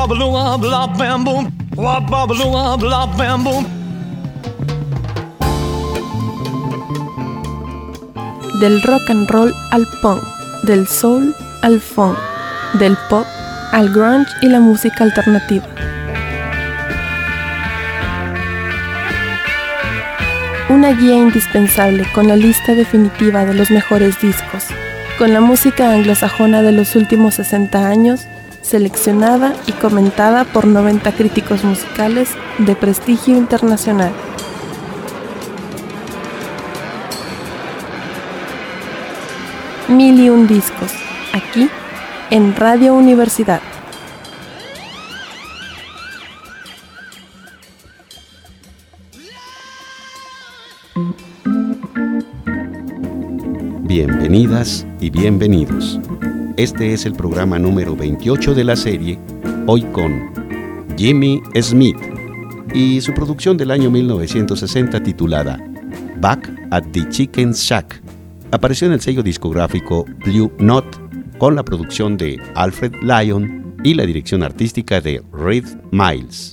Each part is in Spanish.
ba-ba-loo, blah, bam, boom. Wa-ba-ba-loo, blah, bam, boom. Del rock and roll al punk, del soul al funk, del pop al grunge y la música alternativa. Una guía indispensable con la lista definitiva de los mejores discos, con la música anglosajona de los últimos 60 años, seleccionada y comentada por 90 críticos musicales de prestigio internacional. Mil y un discos, aquí en Radio Universidad. Bienvenidas y bienvenidos. Este es el programa número 28 de la serie, hoy con Jimmy Smith y su producción del año 1960 titulada Back at the Chicken Shack. Apareció en el sello discográfico Blue Note con la producción de Alfred Lyon y la dirección artística de Reed Miles.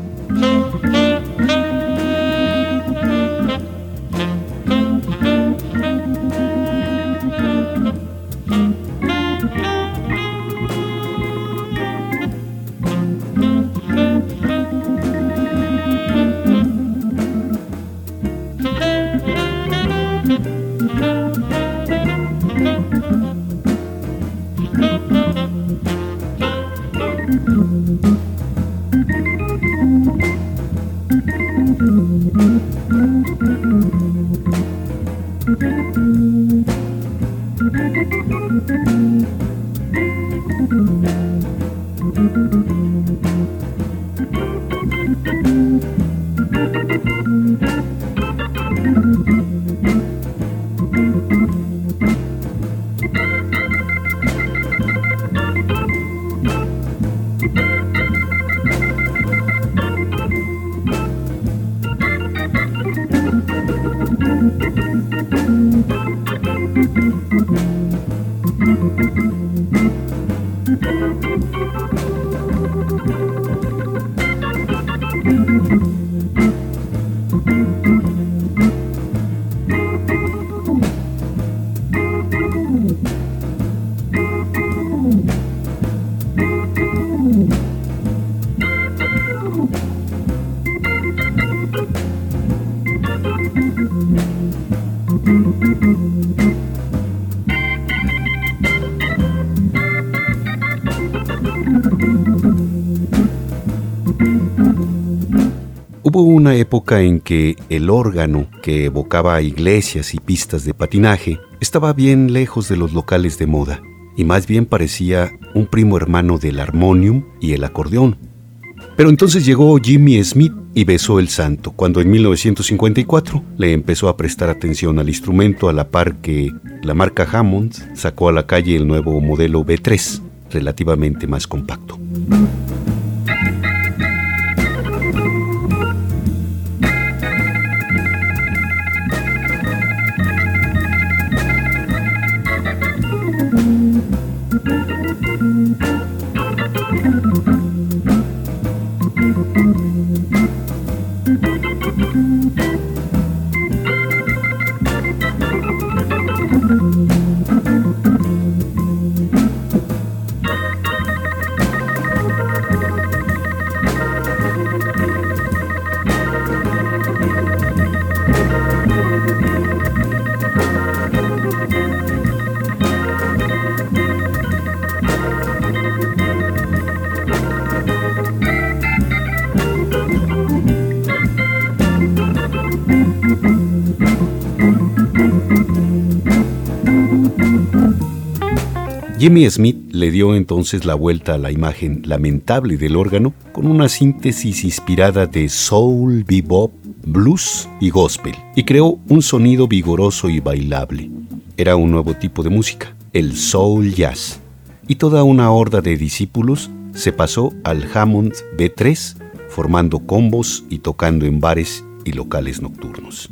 Hubo una época en que el órgano, que evocaba iglesias y pistas de patinaje, estaba bien lejos de los locales de moda, y más bien parecía un primo hermano del armonium y el acordeón. Pero entonces llegó Jimmy Smith y besó el santo, cuando en 1954 le empezó a prestar atención al instrumento a la par que la marca Hammond sacó a la calle el nuevo modelo B3, relativamente más compacto. Jimmy Smith le dio entonces la vuelta a la imagen lamentable del órgano con una síntesis inspirada de soul, bebop, blues y gospel, y creó un sonido vigoroso y bailable. Era un nuevo tipo de música, el soul jazz, y toda una horda de discípulos se pasó al Hammond B3, formando combos y tocando en bares y locales nocturnos.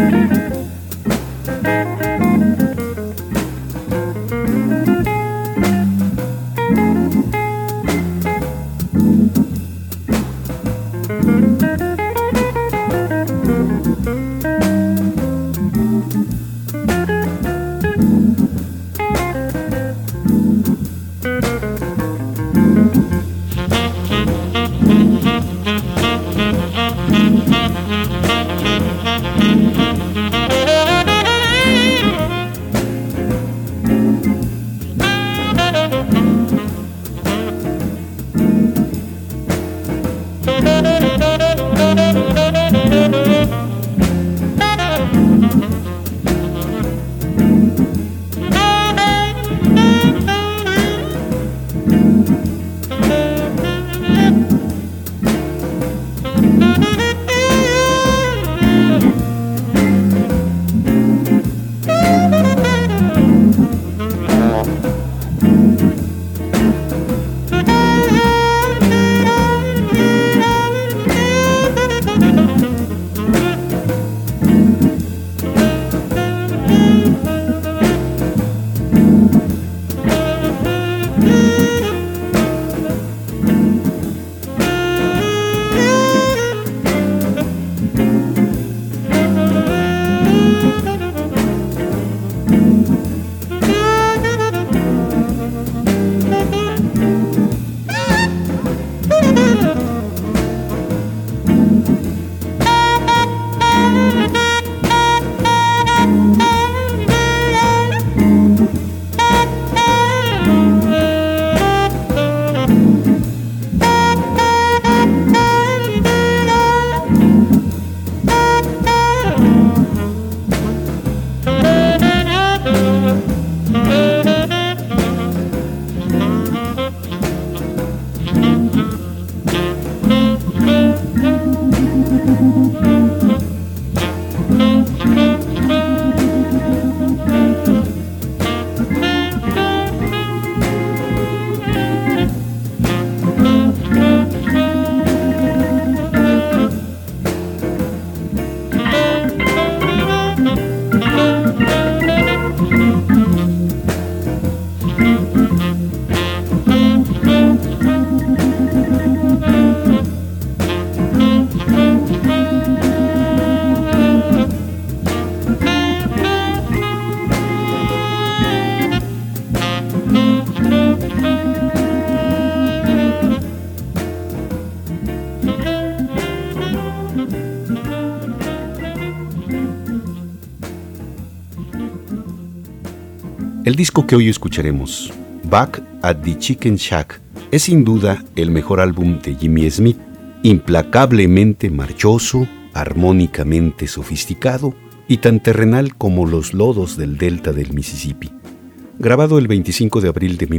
El disco que hoy escucharemos, Back at the Chicken Shack, es sin duda el mejor álbum de Jimmy Smith, implacablemente marchoso, armónicamente sofisticado y tan terrenal como los lodos del delta del Mississippi. Grabado el 25 de abril de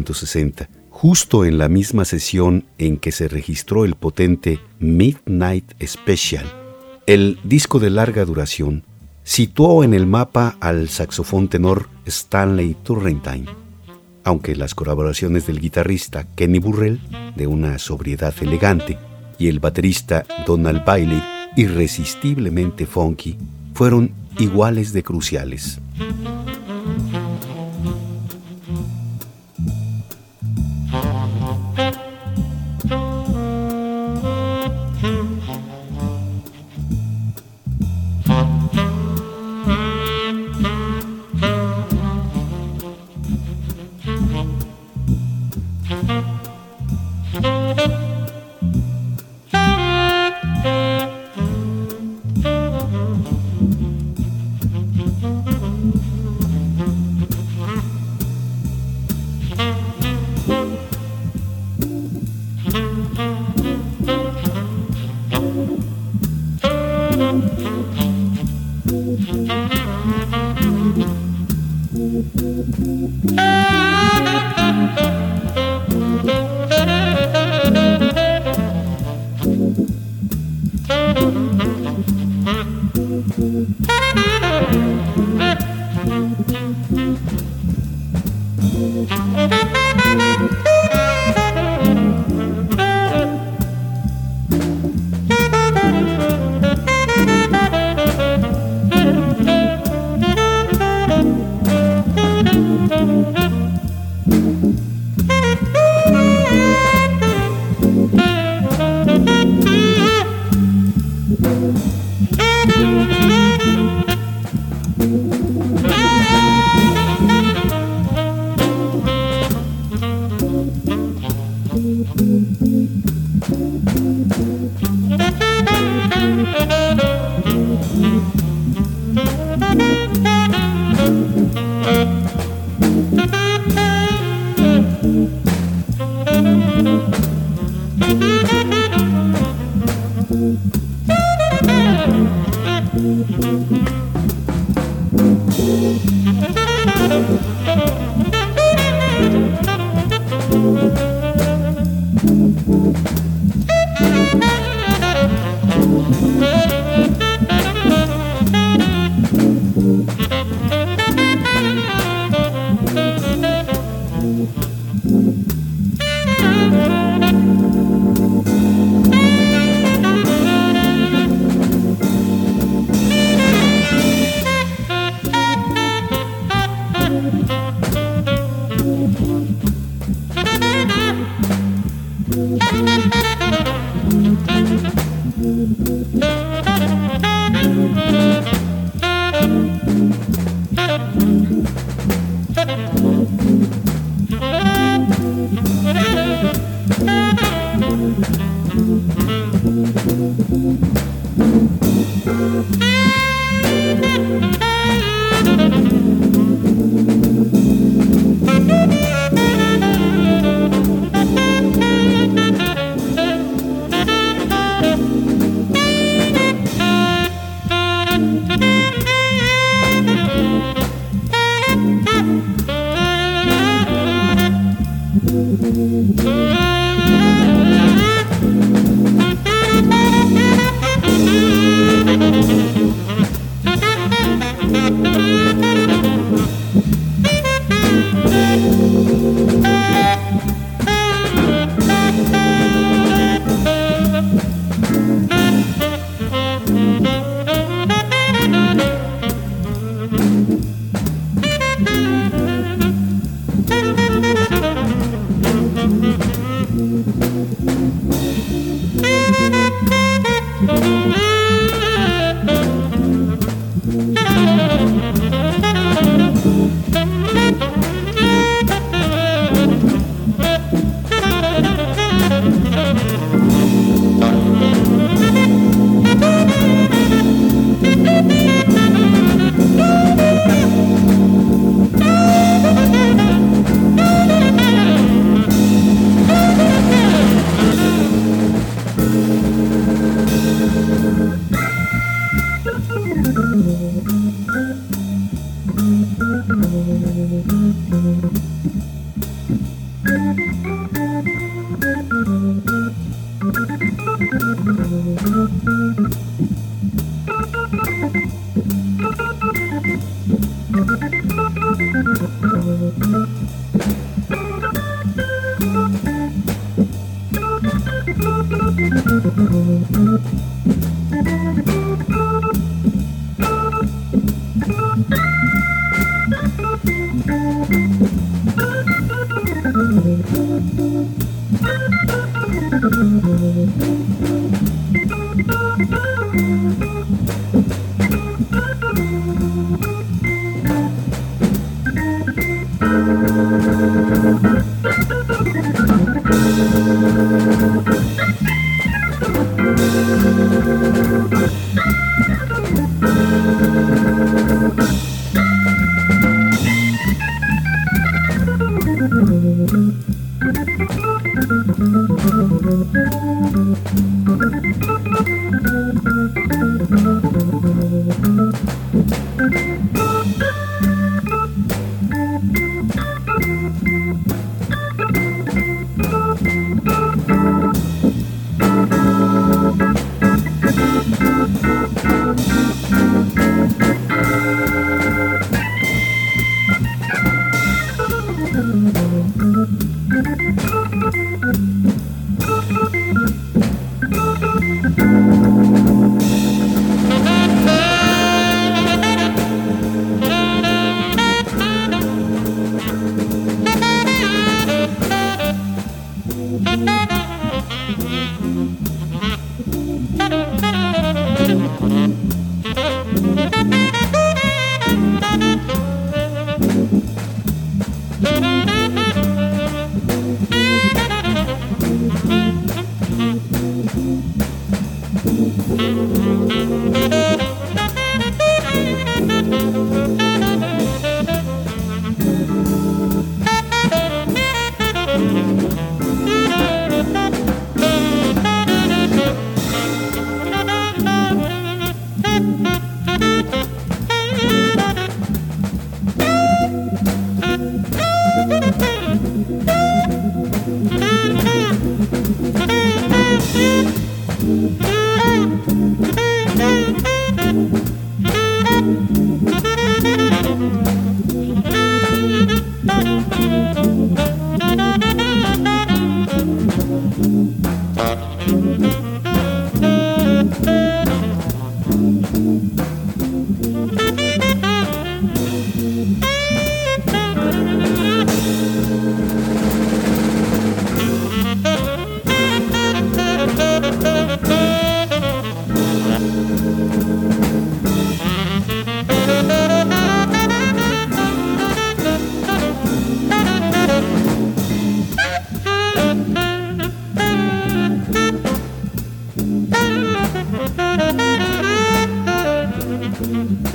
1960, justo en la misma sesión en que se registró el potente Midnight Special, el disco de larga duración situó en el mapa al saxofón tenor Stanley Turrentine, aunque las colaboraciones del guitarrista Kenny Burrell, de una sobriedad elegante, y el baterista Donald Bailey, irresistiblemente funky, fueron iguales de cruciales.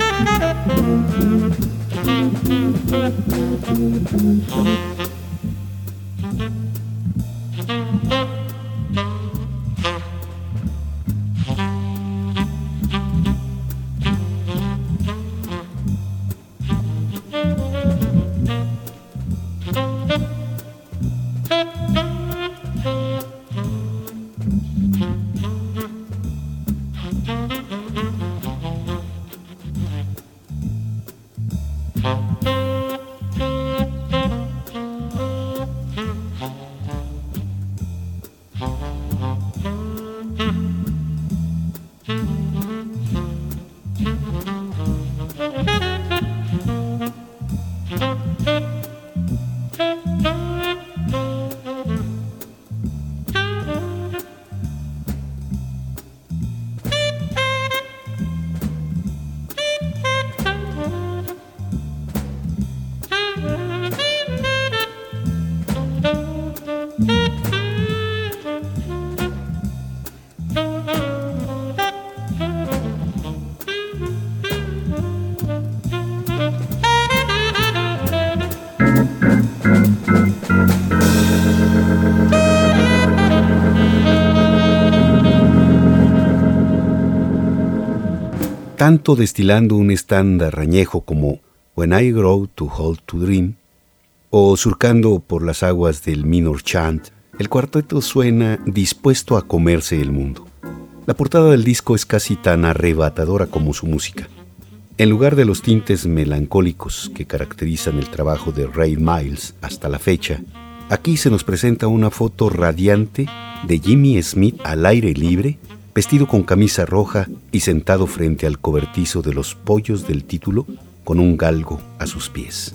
Tanto destilando un estándar añejo como When I Grow Too Old to Dream o surcando por las aguas del minor chant, el cuarteto suena dispuesto a comerse el mundo. La portada del disco es casi tan arrebatadora como su música. En lugar de los tintes melancólicos que caracterizan el trabajo de Ray Miles hasta la fecha, aquí se nos presenta una foto radiante de Jimmy Smith al aire libre, vestido con camisa roja y sentado frente al cobertizo de los pollos del título con un galgo a sus pies.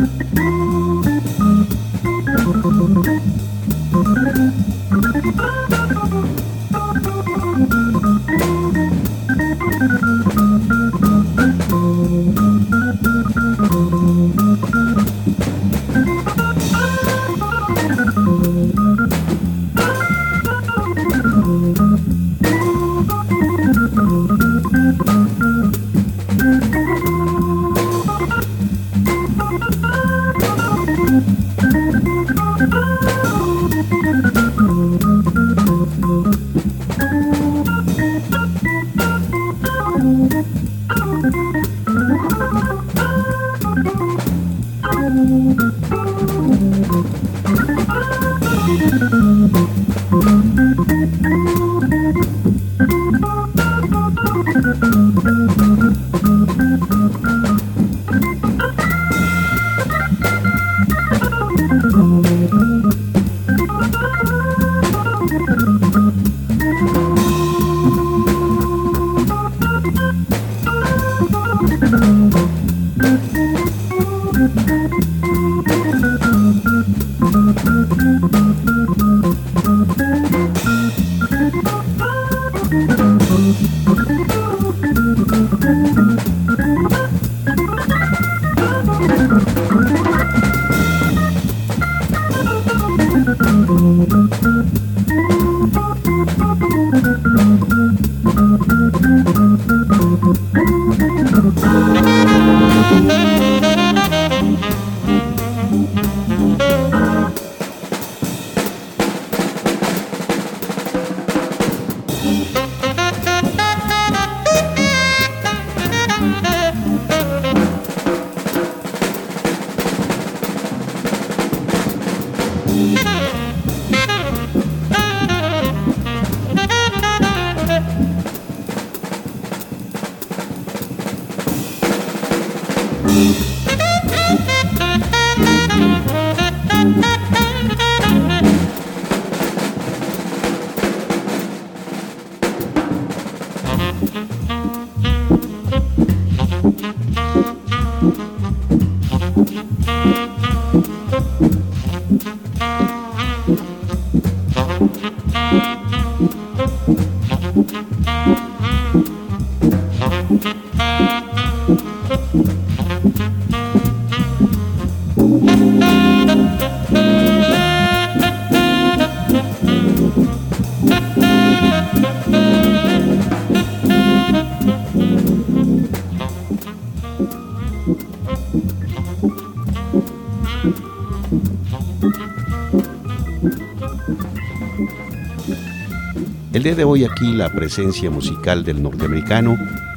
El día de hoy aquí la presencia musical del norteamericano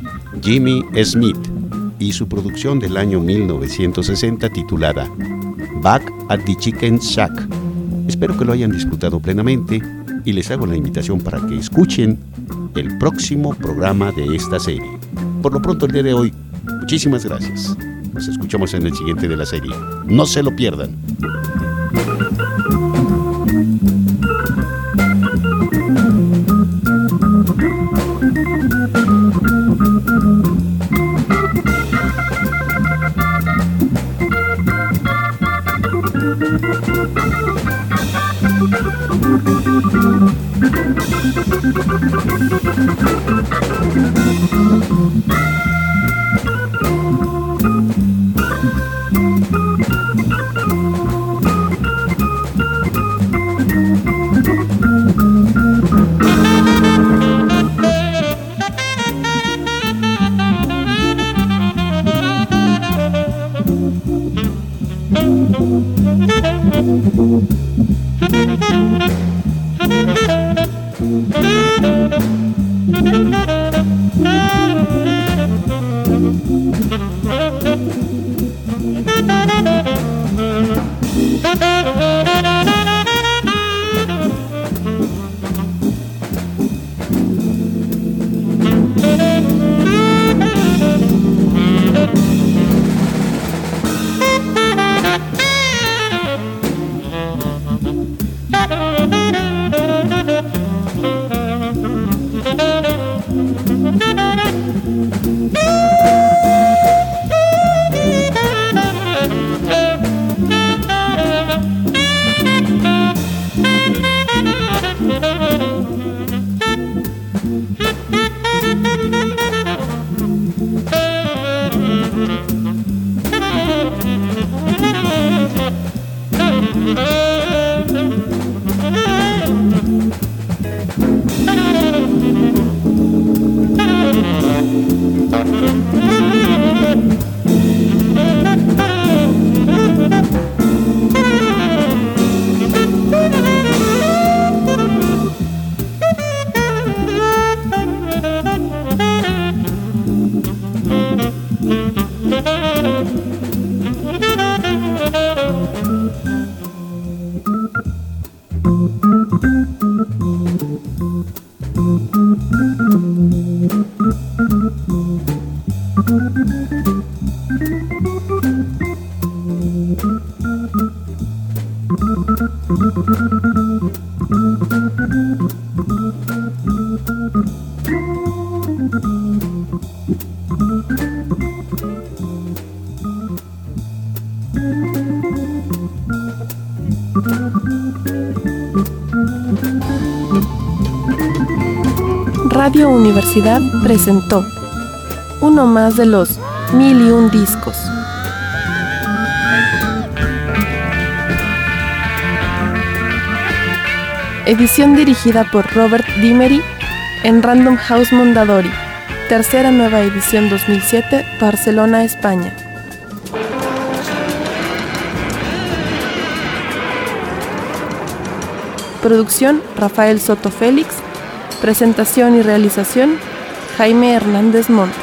Jimmy Smith y su producción del año 1960 titulada Back at the Chicken Shack. Espero que lo hayan disfrutado plenamente y les hago la invitación para que escuchen el próximo programa de esta serie. Por lo pronto el día de hoy, muchísimas gracias. Nos escuchamos en el siguiente de la serie. No se lo pierdan. Radio Universidad presentó uno más de los 1001 discos. Edición dirigida por Robert Dimery en Random House Mondadori. Tercera nueva edición 2007, Barcelona, España. Producción, Rafael Soto Félix. Presentación y realización, Jaime Hernández Montt.